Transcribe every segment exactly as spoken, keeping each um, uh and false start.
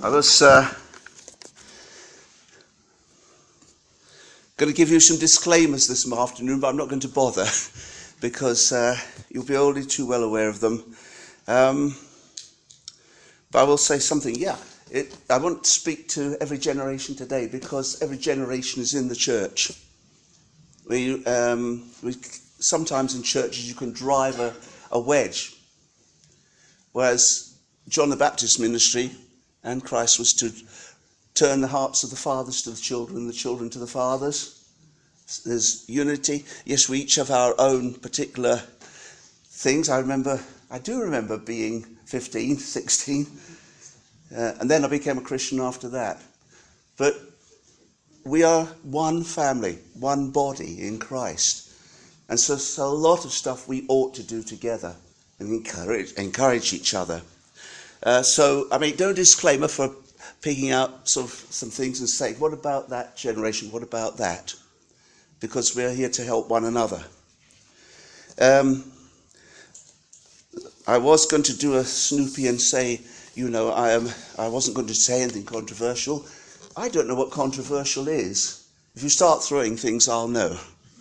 I was uh, going to give you some disclaimers this afternoon, but I'm not going to bother because uh, you'll be only too well aware of them. Um, but I will say something, yeah. It, I want to speak to every generation today because every generation is in the church. We, um, we sometimes in churches you can drive a, a wedge, whereas John the Baptist's ministry and Christ was to turn the hearts of the fathers to the children and the children to the fathers. There's unity. Yes, we each have our own particular things. I remember, I do remember being fifteen, sixteen, uh, and then I became a Christian after that. But we are one family, one body in Christ. And so, so a lot of stuff we ought to do together and encourage, encourage each other. Uh, so, I mean, no disclaimer for picking out sort of some things and saying, what about that generation? What about that? Because we're here to help one another. Um, I was going to do a Snoopy and say, you know, I am. I wasn't going to say anything controversial. I don't know what controversial is. If you start throwing things, I'll know.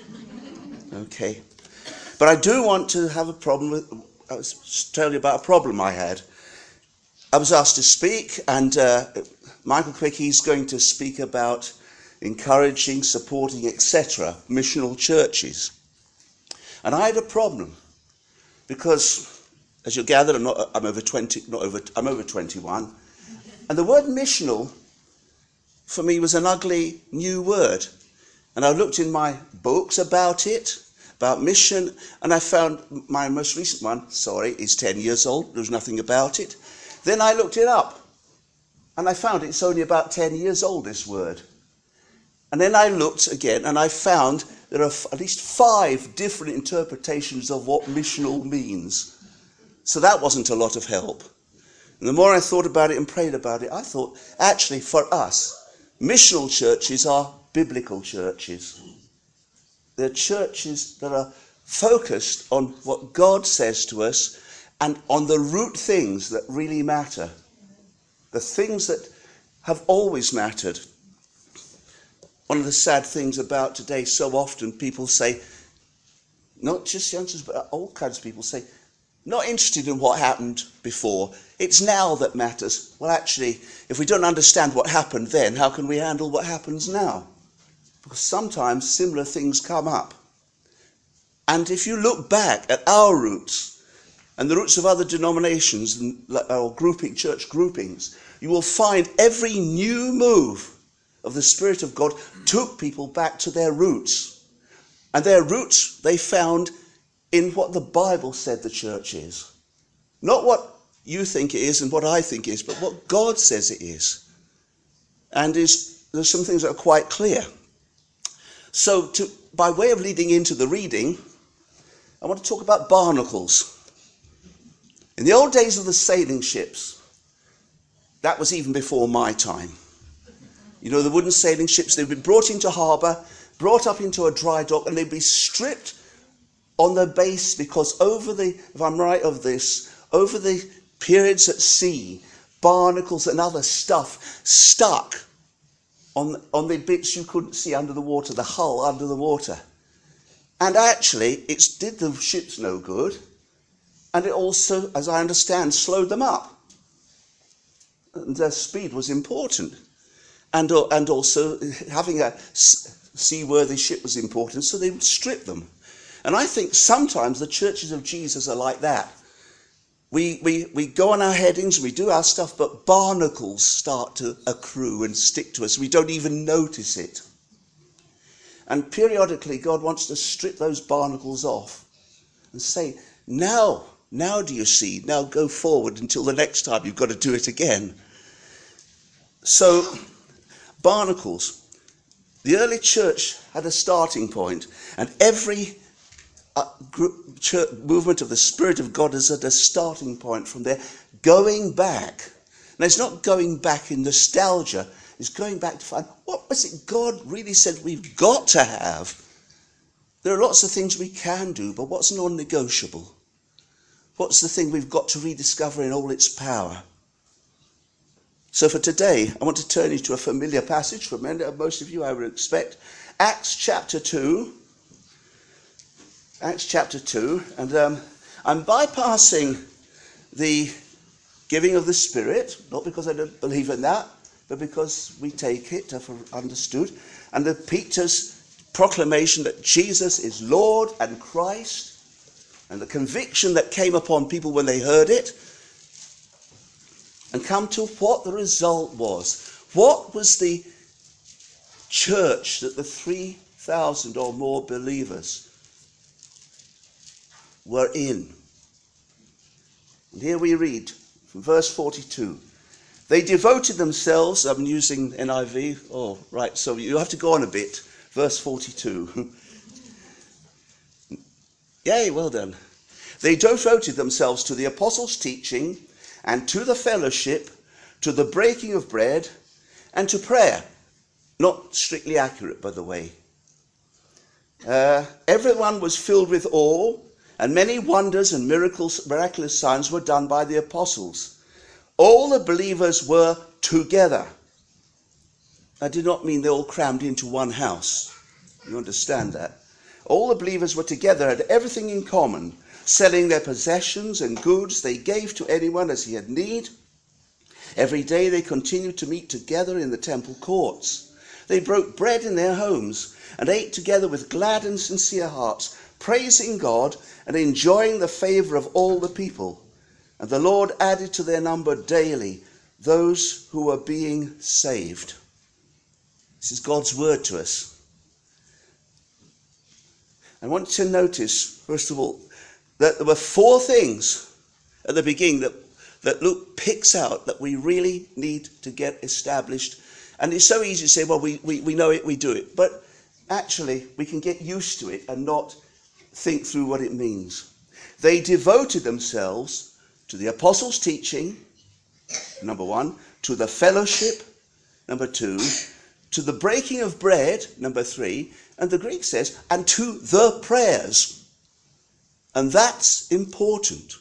Okay. But I do want to have a problem with, I was tell you about a problem I had. I was asked to speak, and uh, Michael Quickie going to speak about encouraging, supporting, et cetera, missional churches. And I had a problem because, as you'll gather, I'm not. I'm over twenty. Not over. I'm over twenty-one, and the word missional for me was an ugly new word. And I looked in my books about it, about mission, and I found my most recent one. Sorry, is ten years old. There was nothing about it. Then I looked it up, and I found it's only about ten years old, this word. And then I looked again, and I found there are f- at least five different interpretations of what missional means. So that wasn't a lot of help. And the more I thought about it and prayed about it, I thought, actually, for us, missional churches are biblical churches. They're churches that are focused on what God says to us and on the root things that really matter. The things that have always mattered. One of the sad things about today, so often people say, not just youngsters, but all kinds of people say, not interested in what happened before. It's now that matters. Well, actually, if we don't understand what happened then, how can we handle what happens now? Because sometimes similar things come up. And if you look back at our roots, and the roots of other denominations or grouping, church groupings, you will find every new move of the Spirit of God took people back to their roots. And their roots they found in what the Bible said the church is. Not what you think it is and what I think it is, but what God says it is. And is, there's some things that are quite clear. So to, by way of leading into the reading, I want to talk about barnacles. In the old days of the sailing ships, that was even before my time. You know, the wooden sailing ships, they'd be brought into harbour, brought up into a dry dock, and they'd be stripped on their base because over the, if I'm right of this, over the periods at sea, barnacles and other stuff stuck on, on the bits you couldn't see under the water, the hull under the water. And actually, it did the ships no good. And it also, as I understand, slowed them up. And their speed was important. And, and also having a seaworthy ship was important, so they would strip them. And I think sometimes the churches of Jesus are like that. We, we, we go on our headings, we do our stuff, but barnacles start to accrue and stick to us. We don't even notice it. And periodically, God wants to strip those barnacles off and say, now, now do you see? Now go forward until the next time you've got to do it again. So, barnacles. The early church had a starting point, and every uh, group, church, movement of the Spirit of God is at a starting point from there, going back. Now, it's not going back in nostalgia. It's going back to find, what was it God really said we've got to have? There are lots of things we can do, but what's non-negotiable? What's the thing we've got to rediscover in all its power? So for today, I want to turn you to a familiar passage for many, most of you, I would expect. Acts chapter two. Acts chapter two. And um, I'm bypassing the giving of the Spirit, not because I don't believe in that, but because we take it for understood. And the Peter's proclamation that Jesus is Lord and Christ, and the conviction that came upon people when they heard it, and come to what the result was. What was the church that the three thousand or more believers were in? And here we read from verse forty-two. They devoted themselves, I'm using N I V, oh, right, so you have to go on a bit. Verse forty-two. Yay, well done. They devoted themselves to the apostles' teaching and to the fellowship, to the breaking of bread, and to prayer. Not strictly accurate, by the way. Uh, everyone was filled with awe, and many wonders and miracles, miraculous signs were done by the apostles. All the believers were together. I did not mean they all crammed into one house. You understand that? All the believers were together, had everything in common. Selling their possessions and goods, they gave to anyone as he had need. Every day they continued to meet together in the temple courts. They broke bread in their homes and ate together with glad and sincere hearts, praising God and enjoying the favor of all the people. And the Lord added to their number daily those who were being saved. This is God's word to us. I want you to notice, first of all, that there were four things at the beginning that, that Luke picks out that we really need to get established. And it's so easy to say, well, we, we, we know it, we do it. But actually, we can get used to it and not think through what it means. They devoted themselves to the apostles' teaching, number one, to the fellowship, number two, to the breaking of bread, number three, and the Greek says, and to the prayers. And that's important.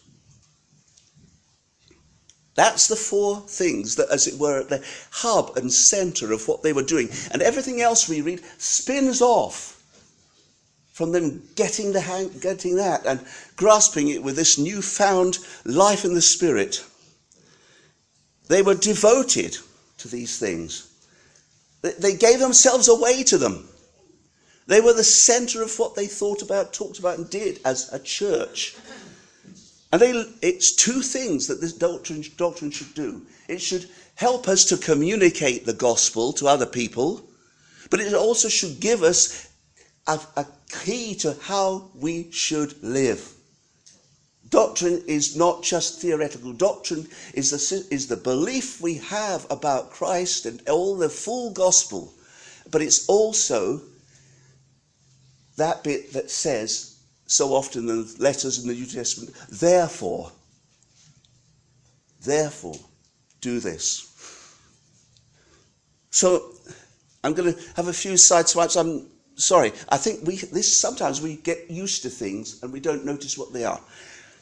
That's the four things that, as it were, at the hub and center of what they were doing. And everything else we read spins off from them getting the hang, getting that and grasping it with this newfound life in the Spirit. They were devoted to these things. They gave themselves away to them. They were the center of what they thought about, talked about, and did as a church. And they, it's two things that this doctrine, doctrine should do. It should help us to communicate the gospel to other people, but it also should give us a, a key to how we should live. Doctrine is not just theoretical. Doctrine is the, is the belief we have about Christ and all the full gospel, but it's also that bit that says so often in the letters in the New Testament, therefore, therefore, do this. So I'm going to have a few side swipes. I'm sorry. I think we this sometimes we get used to things and we don't notice what they are.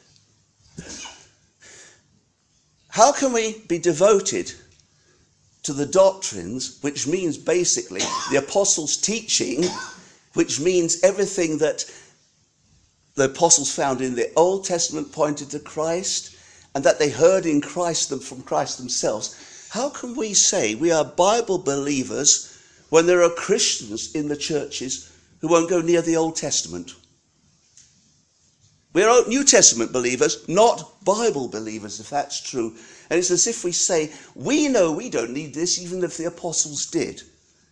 How can we be devoted to the doctrines, which means basically the apostles' teaching, which means everything that the apostles found in the Old Testament pointed to Christ, and that they heard in Christ them from Christ themselves? How can we say we are Bible believers when there are Christians in the churches who won't go near the Old Testament? We are New Testament believers, not Bible believers, if that's true. And it's as if we say, we know we don't need this, even if the apostles did.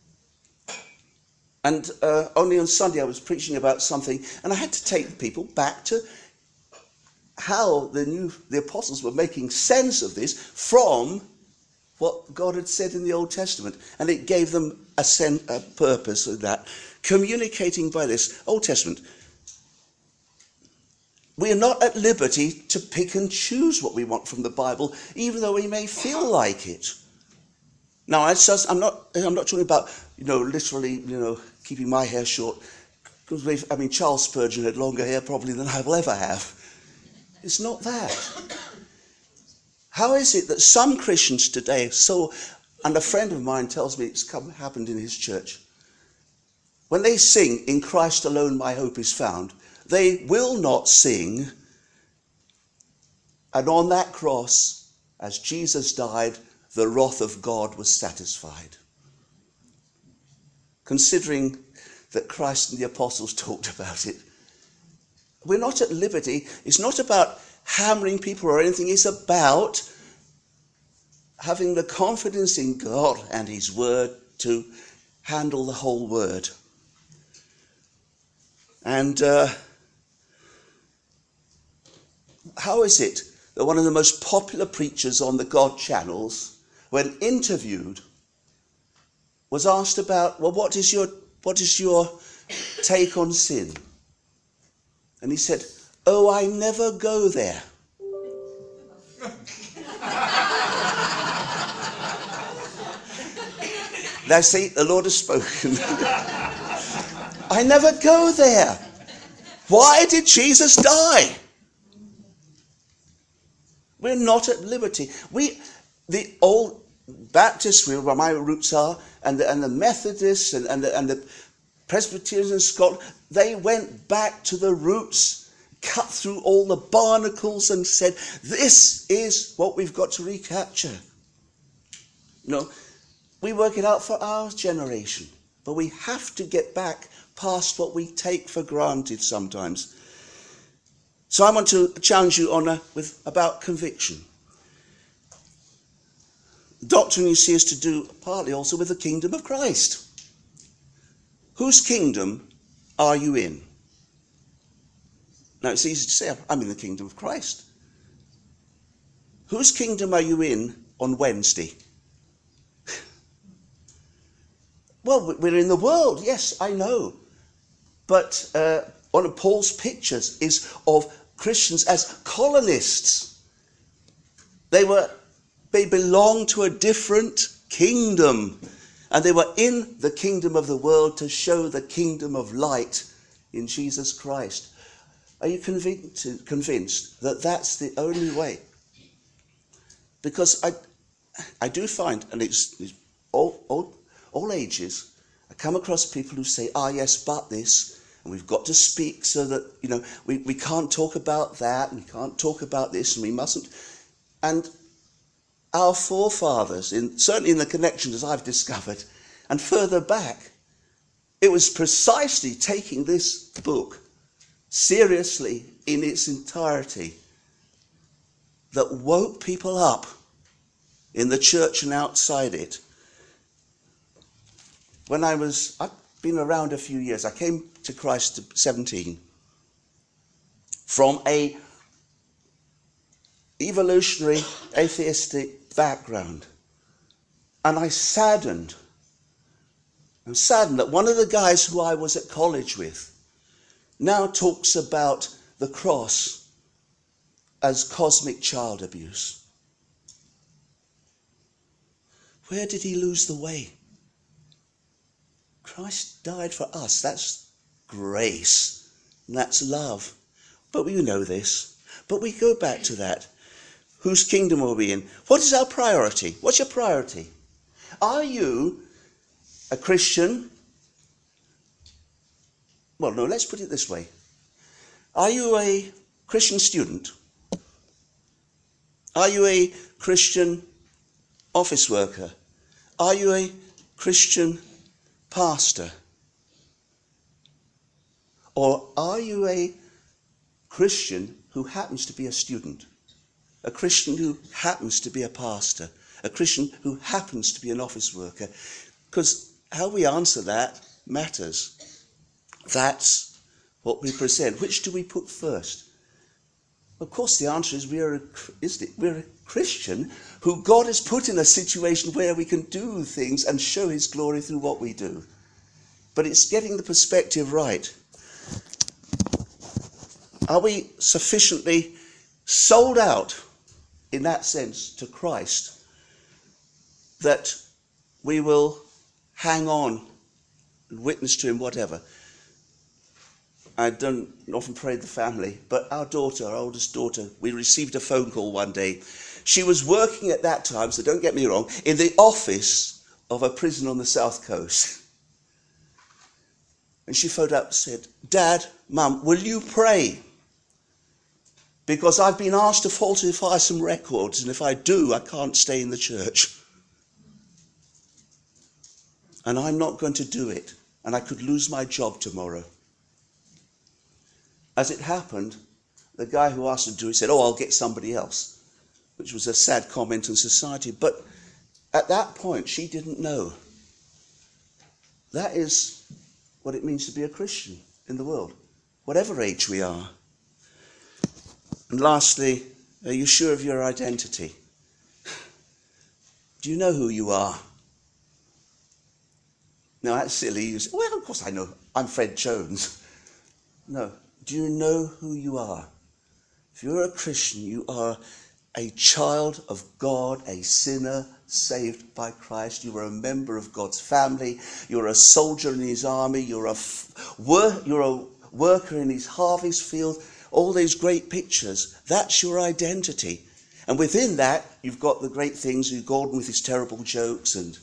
And uh, only on Sunday I was preaching about something, and I had to take people back to how the new the apostles were making sense of this from what God had said in the Old Testament. And it gave them a, sen- a purpose of that, communicating by this Old Testament. We are not at liberty to pick and choose what we want from the Bible, even though we may feel like it. Now, I just, I'm not. I'm not talking about, you know, literally, you know, keeping my hair short. Because I mean, Charles Spurgeon had longer hair probably than I will ever have. It's not that. How is it that some Christians today, so, and a friend of mine tells me it's come, happened in his church, when they sing, "In Christ alone my hope is found," they will not sing, "And on that cross, as Jesus died, the wrath of God was satisfied." Considering that Christ and the apostles talked about it, we're not at liberty. It's not about hammering people or anything. It's about having the confidence in God and his word to handle the whole word. And uh, how is it that one of the most popular preachers on the God channels, when interviewed, was asked about, well, what is your what is your take on sin? And he said, "Oh, I never go there." Now see, the Lord has spoken. I never go there. Why did Jesus die? We're not at liberty. We, the old Baptists, where my roots are, and the, and the Methodists and, and, the, and the Presbyterians in Scotland, they went back to the roots, cut through all the barnacles and said, this is what we've got to recapture. No, we work it out for our generation, but we have to get back past what we take for granted sometimes. So I want to challenge you on a, with about conviction. Doctrine, you see, is to do partly also with the kingdom of Christ. Whose kingdom are you in? Now, it's easy to say, I'm in the kingdom of Christ. Whose kingdom are you in on Wednesday? Well, we're in the world, yes, I know. But uh, one of Paul's pictures is of Christians as colonists. They were, they belonged to a different kingdom. And they were in the kingdom of the world to show the kingdom of light in Jesus Christ. Are you convinced, convinced that that's the only way? Because I, I do find, and it's, it's all, all, all ages, I come across people who say, ah, yes, but this, and we've got to speak so that, you know, we, we can't talk about that, and we can't talk about this, and we mustn't. And our forefathers, in, certainly in the connections I've discovered, and further back, it was precisely taking this book seriously in its entirety that woke people up in the church and outside it. When I was, I've been around a few years. I came to Christ at seventeen from a evolutionary atheistic background. And I saddened, I'm saddened that one of the guys who I was at college with now talks about the cross as cosmic child abuse. Where did he lose the way? Christ died for us. That's grace. And that's love. But we know this. But we go back to that. Whose kingdom are we in? What is our priority? What's your priority? Are you a Christian? Well, no, let's put it this way. Are you a Christian student? Are you a Christian office worker? Are you a Christian pastor? Or are you a Christian who happens to be a student? A Christian who happens to be a pastor? A Christian who happens to be an office worker? Because how we answer that matters. That's what we present. Which do we put first? Of course, the answer is we're a, isn't it? We're a Christian who God has put in a situation where we can do things and show his glory through what we do. But it's getting the perspective right. Are we sufficiently sold out, in that sense, to Christ, that we will hang on and witness to him, whatever? I don't often pray the family, but our daughter, our oldest daughter, we received a phone call one day. She was working at that time, so don't get me wrong, in the office of a prison on the south coast. And she phoned up and said, Dad, Mum, will you pray? Because I've been asked to falsify some records, and if I do, I can't stay in the church. And I'm not going to do it, and I could lose my job tomorrow. As it happened, the guy who asked her to do it said, oh, I'll get somebody else, which was a sad comment in society. But at that point, she didn't know. That is what it means to be a Christian in the world, whatever age we are. And lastly, are you sure of your identity? Do you know who you are? No, that's silly. You say, well, of course I know. I'm Fred Jones. No. Do you know who you are? If you're a Christian, you are a child of God, a sinner saved by Christ. You are a member of God's family. You're a soldier in his army. You're a, f- wor- you're a worker in his harvest field. All these great pictures. That's your identity. And within that, you've got the great things, Gordon with his terrible jokes and...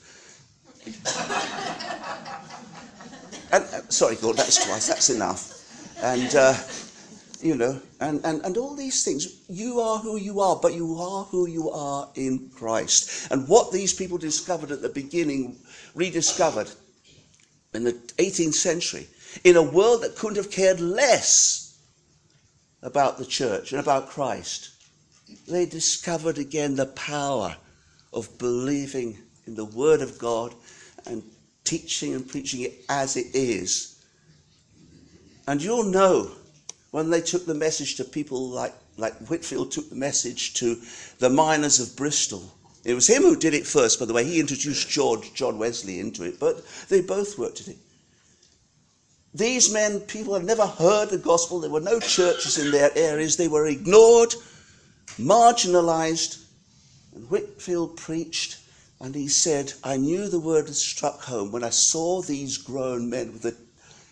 and uh, sorry, Gordon, that's twice. That's enough. And, uh, you know, and, and, and all these things. You are who you are, but you are who you are in Christ. And what these people discovered at the beginning, rediscovered in the eighteenth century, in a world that couldn't have cared less about the church and about Christ, they discovered again the power of believing in the Word of God and teaching and preaching it as it is. And you'll know when they took the message to people like, like Whitefield took the message to the miners of Bristol. It was him who did it first, by the way. He introduced George, John Wesley into it, but they both worked at it. These men, people had never heard the gospel. There were no churches in their areas. They were ignored, marginalized. And Whitefield preached, and he said, I knew the word had struck home when I saw these grown men with the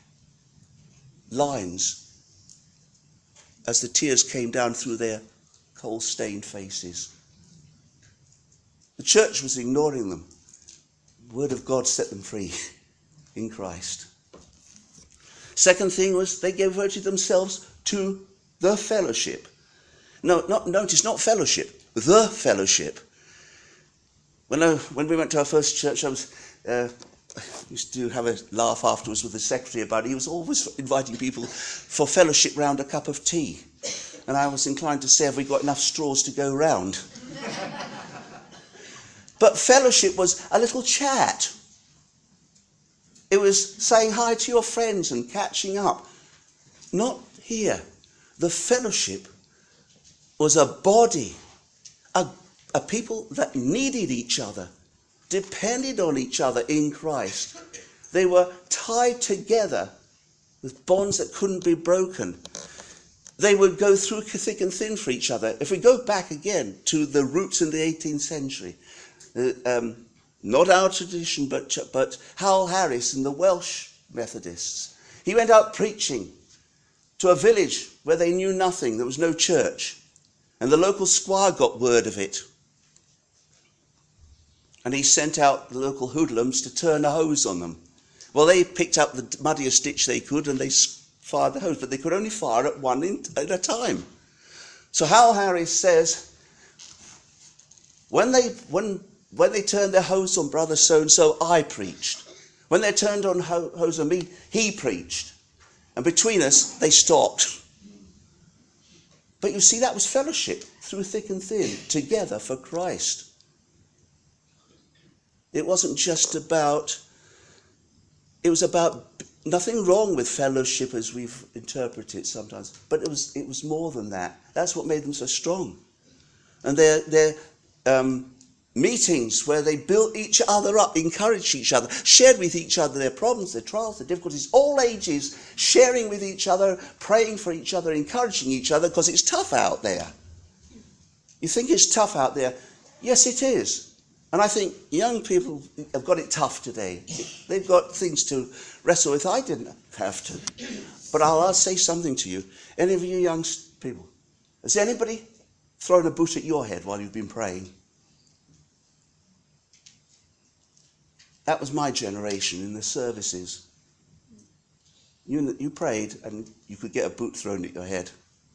lines as the tears came down through their coal-stained faces. The church was ignoring them. The word of God set them free in Christ. Second thing was they devoted themselves to the fellowship. No, not notice, not fellowship, the fellowship. When I, when we went to our first church, I was uh, used to have a laugh afterwards with the secretary about it. He was always inviting people for fellowship round a cup of tea, and I was inclined to say, "Have we got enough straws to go round?" But fellowship was a little chat. It was saying hi to your friends and catching up. Not here. The fellowship was a body, a, a people that needed each other, depended on each other in Christ. They were tied together with bonds that couldn't be broken. They would go through thick and thin for each other. If we go back again to the roots in the eighteenth century, uh, um, not our tradition, but, but Hal Harris and the Welsh Methodists. He went out preaching to a village where they knew nothing. There was no church. And the local squire got word of it. And he sent out the local hoodlums to turn a hose on them. Well, they picked up the muddiest ditch they could and they fired the hose, but they could only fire at one in, at a time. So Hal Harris says, when they... when When they turned their hose on brother so-and-so, I preached. When they turned on ho- hose on me, he preached. And between us, they stopped. But you see, that was fellowship through thick and thin, together for Christ. It wasn't just about, it was about, nothing wrong with fellowship as we've interpreted it sometimes, but it was it was more than that. That's what made them so strong. And their, their um, meetings where they built each other up, encouraged each other, shared with each other their problems, their trials, their difficulties, all ages, sharing with each other, praying for each other, encouraging each other, because it's tough out there. You think it's tough out there? Yes, it is. And I think young people have got it tough today. They've got things to wrestle with. I didn't have to. But I'll, I'll say something to you. Any of you young people, has anybody thrown a boot at your head while you've been praying? That was my generation in the services. You, you prayed and you could get a boot thrown at your head.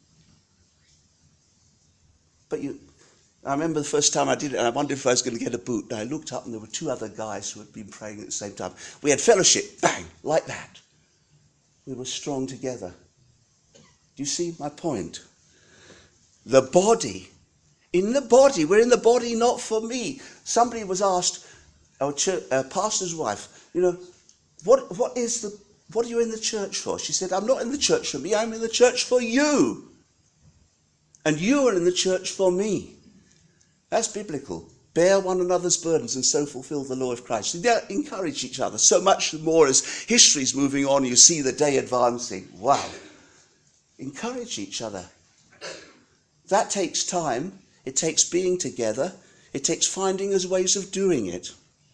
But you, I remember the first time I did it, and I wondered if I was going to get a boot. And I looked up and there were two other guys who had been praying at the same time. We had fellowship, bang, like that. We were strong together. Do you see my point? The body. In the body. We're in the body not for me. Somebody was asked, our church, our pastor's wife, you know, what what is the what are you in the church for? She said, I'm not in the church for me, I'm in the church for you. And you are in the church for me. That's biblical. Bear one another's burdens and so fulfill the law of Christ. They encourage each other so much more as history's moving on. You see the day advancing. Wow. Encourage each other. That takes time. It takes being together. It takes finding us ways of doing it.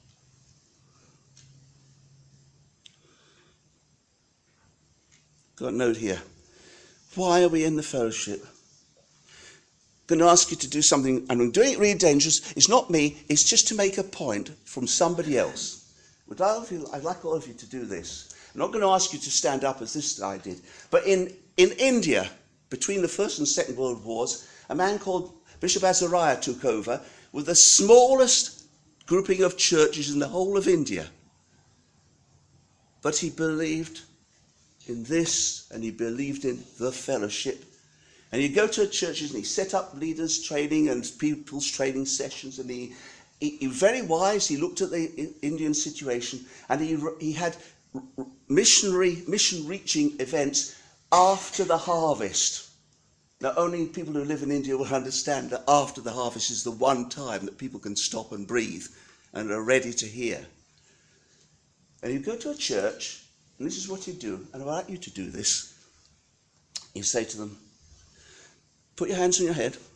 Got a note here. Why are we in the fellowship? I'm going to ask you to do something, and I'm doing it really dangerous. It's not me, it's just to make a point from somebody else. Would I of you, I'd like all of you to do this. I'm not going to ask you to stand up as this guy did. But in, in India, between the First and Second World Wars, a man called Bishop Azariah took over with the smallest grouping of churches in the whole of India. But he believed in this, and he believed in the fellowship. And he'd go to churches and he set up leaders training and people's training sessions, and he, he, he very wise. He looked at the Indian situation, and he he had missionary mission reaching events after the harvest. Now, only people who live in India will understand that after the harvest is the one time that people can stop and breathe and are ready to hear. And you go to a church, and this is what you do, and I'd like you to do this. You say to them, put your hands on your head.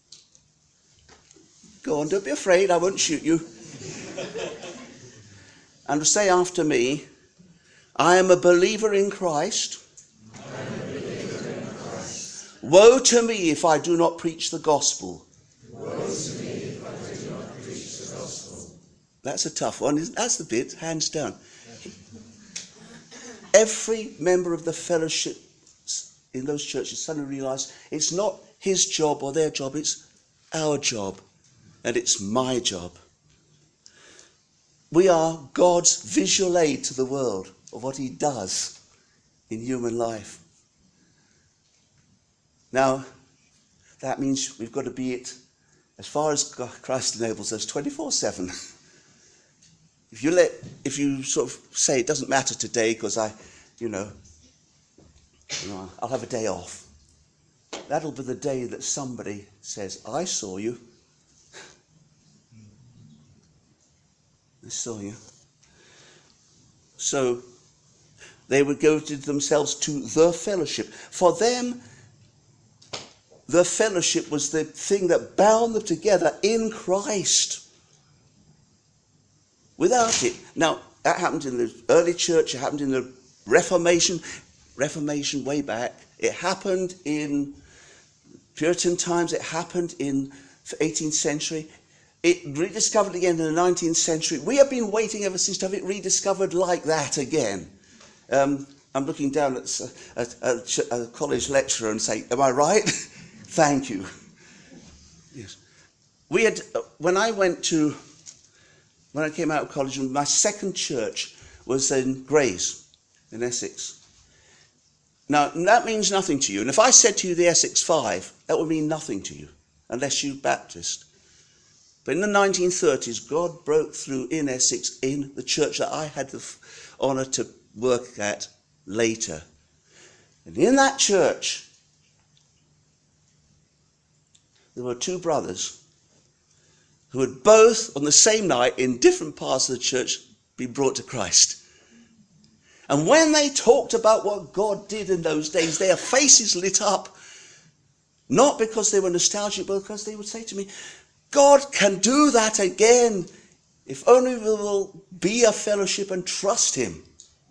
Go on, don't be afraid, I won't shoot you. And say after me, I am a believer in Christ. I am a believer in Christ. Woe to me if I do not preach the gospel. Woe to me if I do not preach the gospel. That's a tough one. That's the bit, hands down. Every member of the fellowship in those churches suddenly realised it's not his job or their job, it's our job, and it's my job. We are God's visual aid to the world of what he does in human life. Now, that means we've got to be it, as far as Christ enables us, twenty-four seven. If you let, if you sort of say it doesn't matter today because I, you know, you know, I'll have a day off. That'll be the day that somebody says, I saw you. I saw you. So they would go to themselves to the fellowship. For them, the fellowship was the thing that bound them together in Christ. Without it, now that happened in the early church, it happened in the Reformation, Reformation way back. It happened in Puritan times, it happened in the eighteenth century. It rediscovered again in the nineteenth century. We have been waiting ever since to have it rediscovered like that again. Um, I'm looking down at a, a, a college lecturer and saying, am I right? Thank you. Yes. We had, when I went to, when I came out of college, my second church was in Grays, in Essex. Now, that means nothing to you. And if I said to you the Essex Five, that would mean nothing to you, unless you're Baptist. But in the nineteen thirties, God broke through in Essex in the church that I had the honour to work at later. And in that church, there were two brothers who had both, on the same night, in different parts of the church, been brought to Christ. And when they talked about what God did in those days, their faces lit up, not because they were nostalgic, but because they would say to me, God can do that again, if only we will be a fellowship and trust him.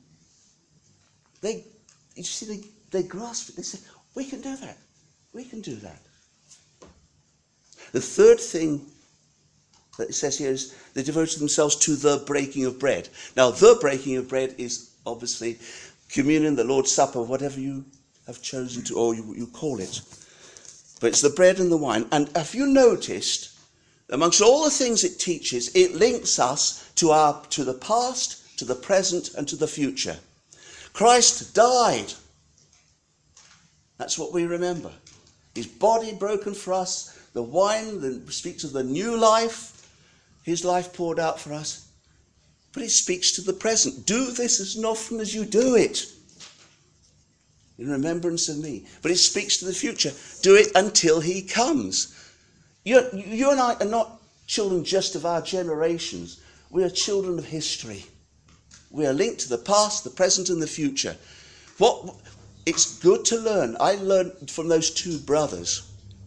They, you see, they, they grasped it. They said, we can do that. We can do that. The third thing that it says here is they devoted themselves to the breaking of bread. Now, the breaking of bread is obviously communion, the Lord's Supper, whatever you have chosen to, or you, you call it. But it's the bread and the wine. And have you noticed, amongst all the things it teaches, it links us to our to the past, to the present, and to the future. Christ died. That's what we remember. His body broken for us. The wine that speaks of the new life. His life poured out for us. But it speaks to the present. Do this as often as you do it, in remembrance of me. But it speaks to the future. Do it until he comes. You, you and I are not children just of our generations. We are children of history. We are linked to the past, the present, and the future. What it's good to learn. I learned from those two brothers.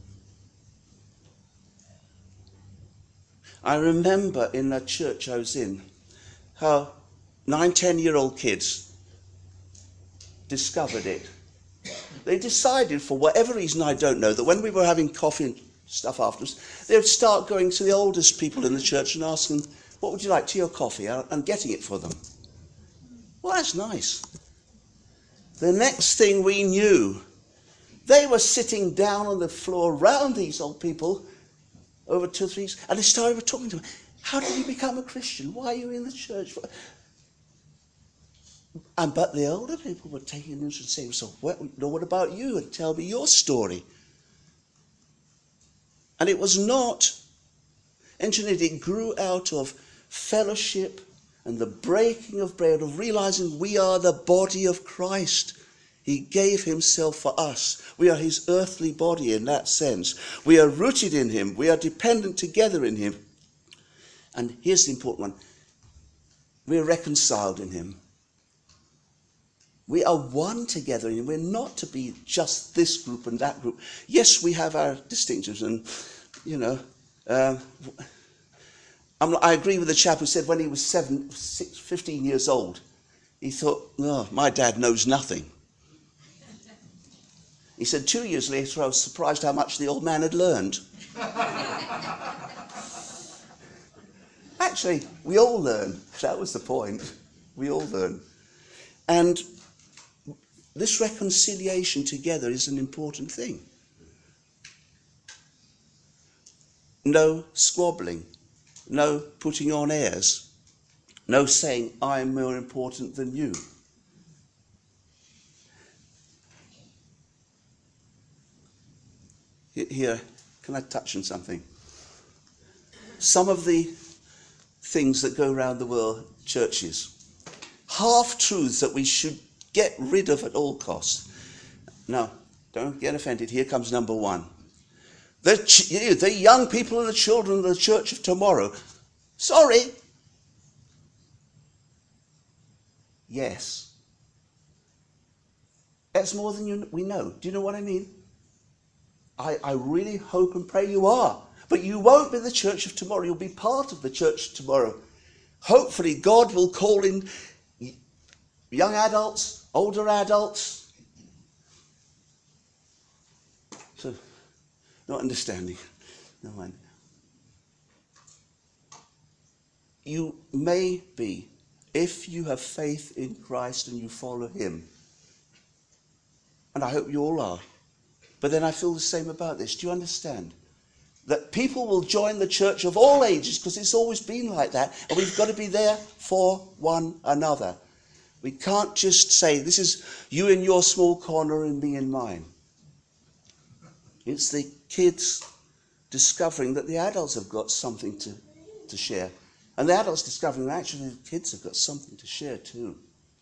I remember in a church I was in how nine, ten-year-old kids discovered it. They decided, for whatever reason I don't know, that when we were having coffee and stuff afterwards, they would start going to the oldest people in the church and ask them, what would you like, tea or coffee? And getting it for them. Well, that's nice. The next thing we knew, they were sitting down on the floor around these old people over two or three weeks, and they started talking to them. How did you become a Christian? Why are you in the church? And but the older people were taking interest and saying, so what, what about you? And tell me your story. And it was not engineered. It grew out of fellowship and the breaking of bread, of realizing we are the body of Christ. He gave himself for us. We are his earthly body in that sense. We are rooted in him. We are dependent together in him. And here's the important one. We are reconciled in him. We are one together in him. We're not to be just this group and that group. Yes, we have our distinctions. And, you know, um, I'm, I agree with the chap who said when he was seven, six, fifteen years old, he thought, oh, my dad knows nothing. He said two years later, I was surprised how much the old man had learned. Actually, we all learn. That was the point. We all learn. And this reconciliation together is an important thing. No squabbling. No putting on airs. No saying, I'm more important than you. Here, can I touch on something? Some of the things that go around the world, churches, half-truths that we should get rid of at all costs. Now, don't get offended. Here comes number one. The, ch- the young people and the children of the church of tomorrow. Sorry. Yes. That's more than you, we know. Do you know what I mean? I, I really hope and pray you are. But you won't be the church of tomorrow. You'll be part of the church tomorrow. Hopefully God will call in young adults, older adults. So, not understanding. No mind. You may be, if you have faith in Christ and you follow him, and I hope you all are, but then I feel the same about this. Do you understand? That people will join the church of all ages because it's always been like that, and we've got to be there for one another. We can't just say, this is you in your small corner and me in mine. It's the kids discovering that the adults have got something to, to share. And the adults discovering that actually the kids have got something to share too.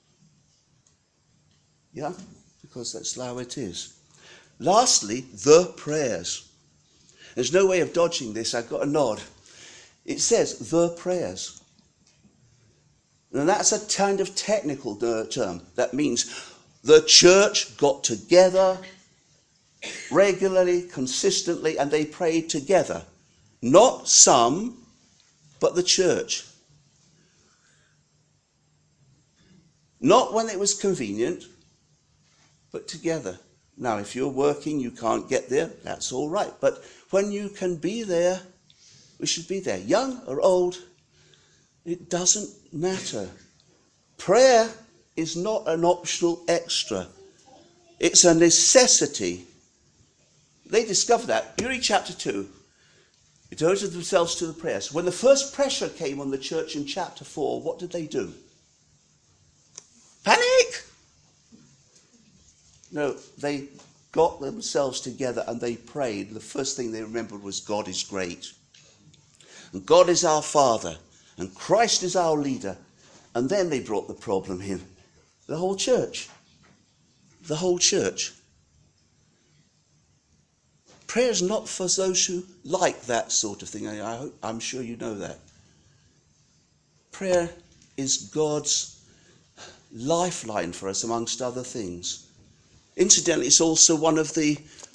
Yeah? Because that's how it is. Lastly, the prayers. There's no way of dodging this. I've got a nod. It says the prayers. And that's a kind of technical term. That means the church got together regularly, consistently, and they prayed together. Not some, but the church. Not when it was convenient, but together. Now, if you're working, you can't get there, that's all right. But when you can be there, we should be there. Young or old, it doesn't matter. Prayer is not an optional extra. It's a necessity. They discovered that. You read chapter two. They devoted themselves to the prayers. When the first pressure came on the church in chapter four, what did they do? Panic! No, they got themselves together and they prayed. The first thing they remembered was God is great. And God is our Father. And Christ is our leader. And then they brought the problem in. The whole church. The whole church. Prayer is not for those who like that sort of thing. I hope, I'm sure you know that. Prayer is God's lifeline for us, amongst other things. Incidentally, it's also one of the,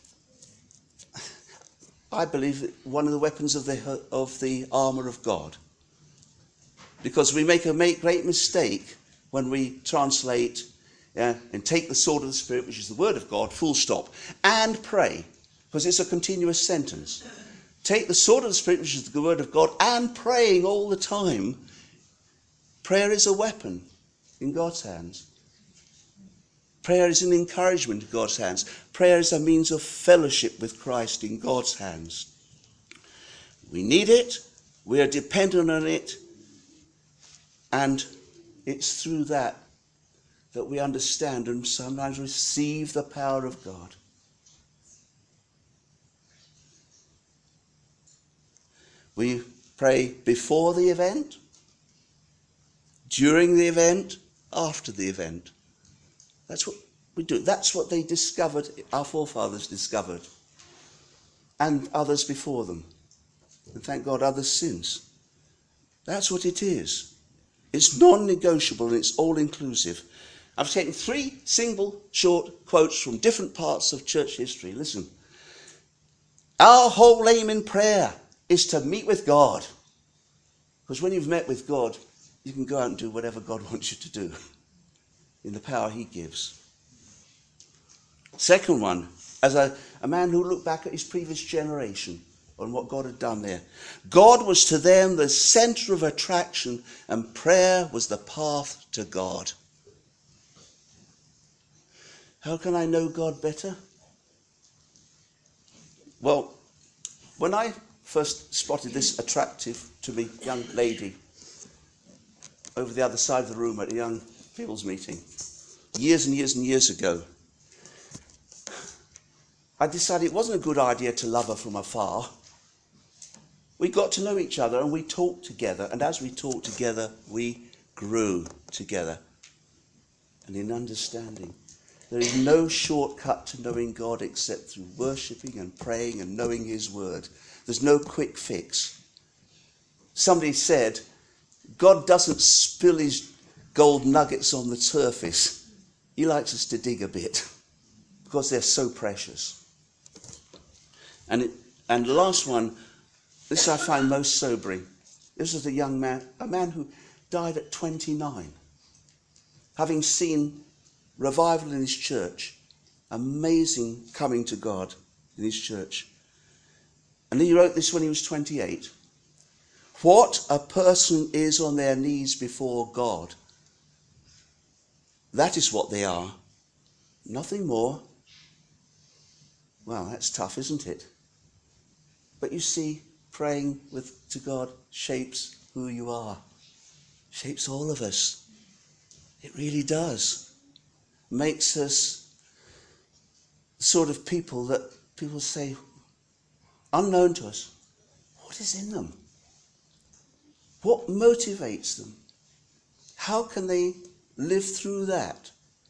I believe, one of the weapons of the of the armour of God. Because we make a make great mistake when we translate yeah, and take the sword of the Spirit, which is the word of God, full stop, and pray. Because it's a continuous sentence. Take the sword of the Spirit, which is the word of God, and praying all the time. Prayer is a weapon in God's hands. Prayer is an encouragement in God's hands. Prayer is a means of fellowship with Christ in God's hands. We need it. We are dependent on it. And it's through that that we understand and sometimes receive the power of God. We pray before the event, during the event, after the event. That's what we do. That's what they discovered, our forefathers discovered, and others before them. And thank God others since. That's what it is. It's non-negotiable and it's all-inclusive. I've taken three single short quotes from different parts of church history. Listen. Our whole aim in prayer is to meet with God. Because when you've met with God, you can go out and do whatever God wants you to do in the power he gives. Second one, as a, a man who looked back at his previous generation on what God had done there. God was to them the centre of attraction and prayer was the path to God. How can I know God better? Well, when I first spotted this attractive to me young lady over the other side of the room at a young people's meeting, years and years and years ago, I decided it wasn't a good idea to love her from afar. We got to know each other and we talked together, and as we talked together, we grew together. And in understanding, there is no shortcut to knowing God except through worshipping and praying and knowing his word. There's no quick fix. Somebody said, God doesn't spill his gold nuggets on the surface. He likes us to dig a bit because they're so precious. And it, and the last one, this I find most sobering. This was a young man, a man who died at twenty-nine, having seen revival in his church, amazing coming to God in his church. And he wrote this when he was twenty-eight. What a person is on their knees before God. That is what they are. Nothing more. Well, that's tough, isn't it? But you see, praying with to God shapes who you are. Shapes all of us. It really does. Makes us the sort of people that people say, unknown to us, what is in them? What motivates them? How can they live through that?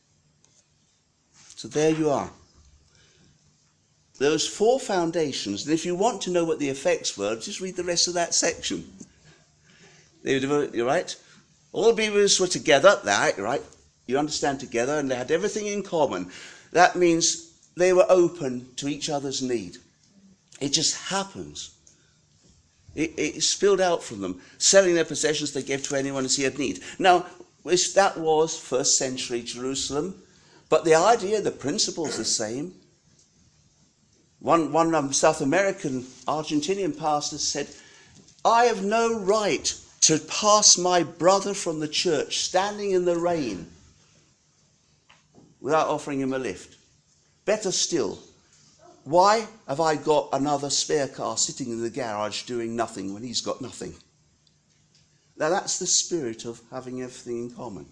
So there you are. Those four foundations, and if you want to know what the effects were, just read the rest of that section. They were, you're right? All the believers were together, right? You understand, together, and they had everything in common. That means they were open to each other's need. It just happens. It, it spilled out from them. Selling their possessions, they gave to anyone as he had need. Now, that was first century Jerusalem, but the idea, the principle is the same. One, one um, South American, Argentinian pastor said, I have no right to pass my brother from the church standing in the rain without offering him a lift. Better still, why have I got another spare car sitting in the garage doing nothing when he's got nothing? Now that's the spirit of having everything in common.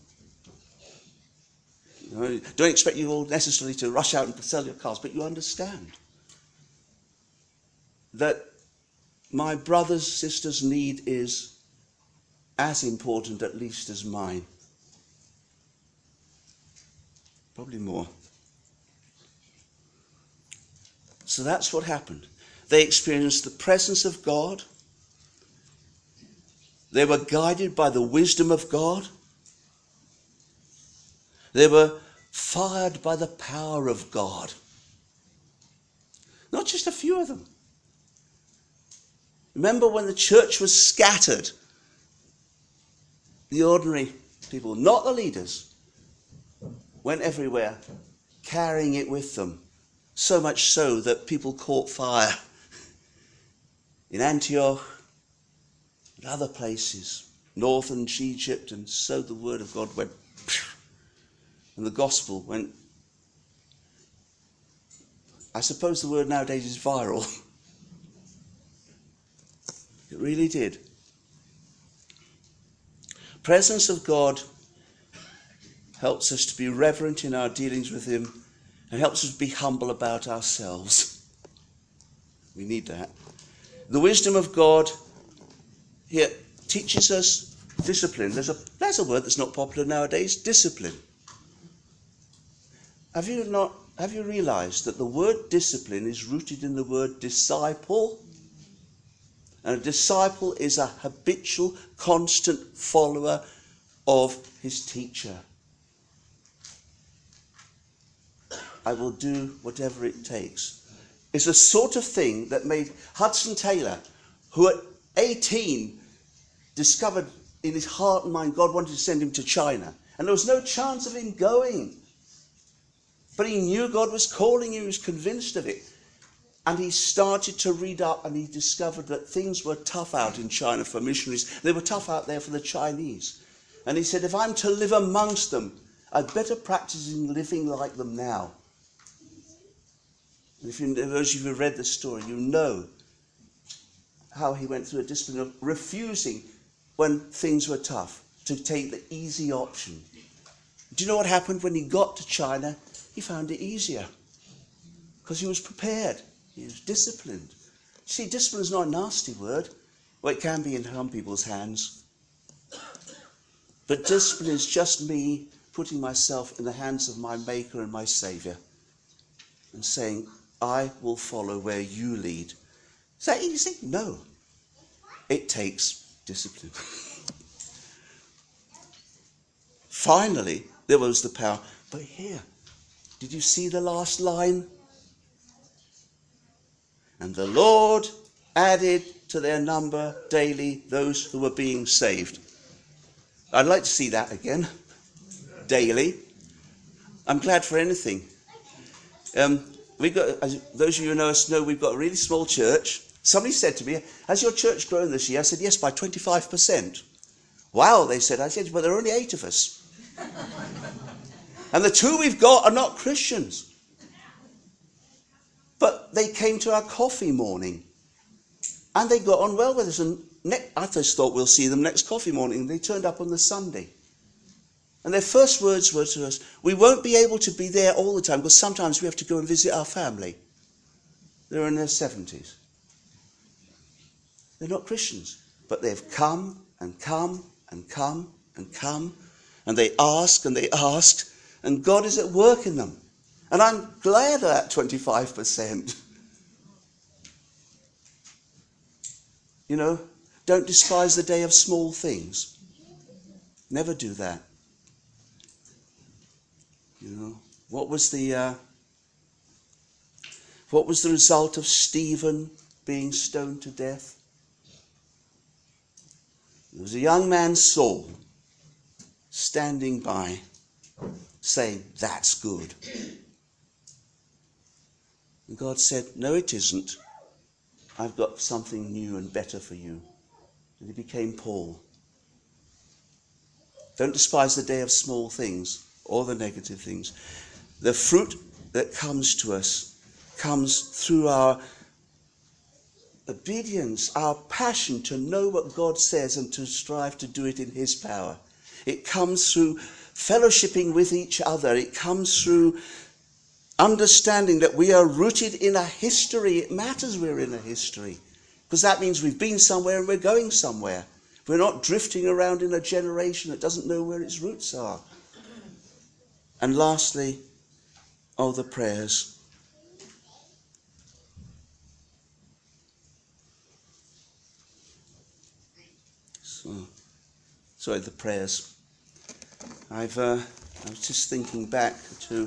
You know, don't expect you all necessarily to rush out and sell your cars, but you understand that my brother's, sister's need is as important, at least, as mine. Probably more. So that's what happened. They experienced the presence of God. They were guided by the wisdom of God. They were fired by the power of God. Not just a few of them. Remember when the church was scattered? The ordinary people, not the leaders, went everywhere, carrying it with them. So much so that people caught fire in Antioch and other places, northern Egypt, and so the word of God went, and the gospel went, I suppose the word nowadays is viral. It really did. Presence of God helps us to be reverent in our dealings with him and helps us be humble about ourselves. We need that. The wisdom of God here teaches us discipline. There's a, there's a word that's not popular nowadays, discipline. Have you not, have you realized that the word discipline is rooted in the word disciple? And a disciple is a habitual, constant follower of his teacher. I will do whatever it takes. It's the sort of thing that made Hudson Taylor, who at eighteen discovered in his heart and mind God wanted to send him to China. And there was no chance of him going. But he knew God was calling him, he was convinced of it. And he started to read up and he discovered that things were tough out in China for missionaries. They were tough out there for the Chinese. And he said, if I'm to live amongst them, I'd better practice in living like them now. And if you, those of you who have read the story, you know how he went through a discipline of refusing when things were tough to take the easy option. Do you know what happened when he got to China? He found it easier because he was prepared. He was disciplined. See, discipline is not a nasty word. Well, it can be in some people's hands. But discipline is just me putting myself in the hands of my Maker and my Saviour and saying, I will follow where you lead. Is that easy? No. It takes discipline. Finally, there was the power. But here, did you see the last line? And the Lord added to their number daily those who were being saved. I'd like to see that again. Daily. I'm glad for anything. Um, we've got, as those of you who know us know, we've got a really small church. Somebody said to me, has your church grown this year? I said, yes, by twenty-five percent. Wow, they said. I said, well, there are only eight of us. And the two we've got are not Christians. But they came to our coffee morning. And they got on well with us. And ne- I just thought we'll see them next coffee morning. They turned up on the Sunday. And their first words were to us, we won't be able to be there all the time because sometimes we have to go and visit our family. They're in their seventies. They're not Christians. But they've come and come and come and come. And they ask and they ask. And God is at work in them. And I'm glad of that twenty-five percent. You know, don't despise the day of small things. Never do that. You know, what was the uh, what was the result of Stephen being stoned to death? There was a young man, Saul, standing by, saying, "That's good." And God said, no, it isn't. I've got something new and better for you. And he became Paul. Don't despise the day of small things or the negative things. The fruit that comes to us comes through our obedience, our passion to know what God says and to strive to do it in his power. It comes through fellowshipping with each other. It comes through understanding that we are rooted in a history. It matters we're in a history, because that means we've been somewhere and we're going somewhere. We're not drifting around in a generation that doesn't know where its roots are. And lastly, oh, the prayers. So, sorry, the prayers. I've uh, I was just thinking back to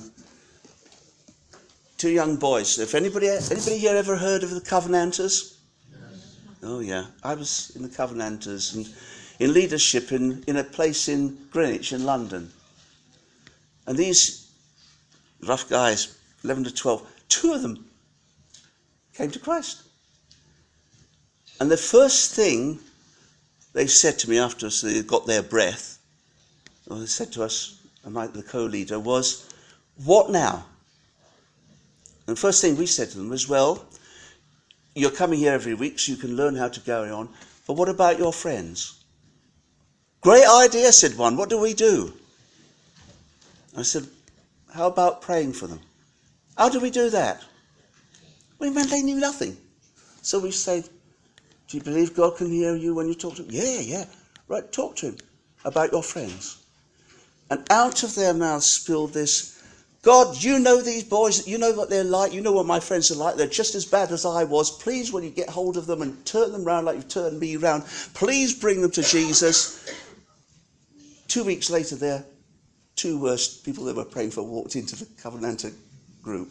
two young boys. If anybody anybody here ever heard of the Covenanters? Oh yeah, I was in the Covenanters and in leadership in, in a place in Greenwich in London. And these rough guys, eleven to twelve, two of them came to Christ. And the first thing they said to me after they got their breath, or they said to us, and my, the co-leader, was, what now? And the first thing we said to them was, well, you're coming here every week so you can learn how to carry on, but what about your friends? Great idea, said one. What do we do? I said, how about praying for them? How do we do that? Well, man, they knew nothing. So we said, do you believe God can hear you when you talk to him? Yeah, yeah. Right, talk to him about your friends. And out of their mouths spilled this, God, you know these boys, you know what they're like, you know what my friends are like, they're just as bad as I was. Please, when you get hold of them and turn them round like you've turned me round, please bring them to Jesus. Two weeks later, their two worst people they were praying for walked into the Covenanter group.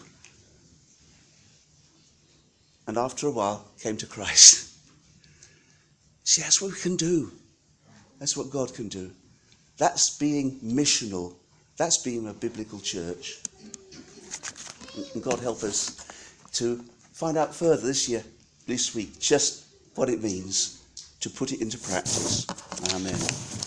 And after a while, came to Christ. See, that's what we can do. That's what God can do. That's being missional. That's being a biblical church. And God help us to find out further this year, this week, just what it means to put it into practice. Amen.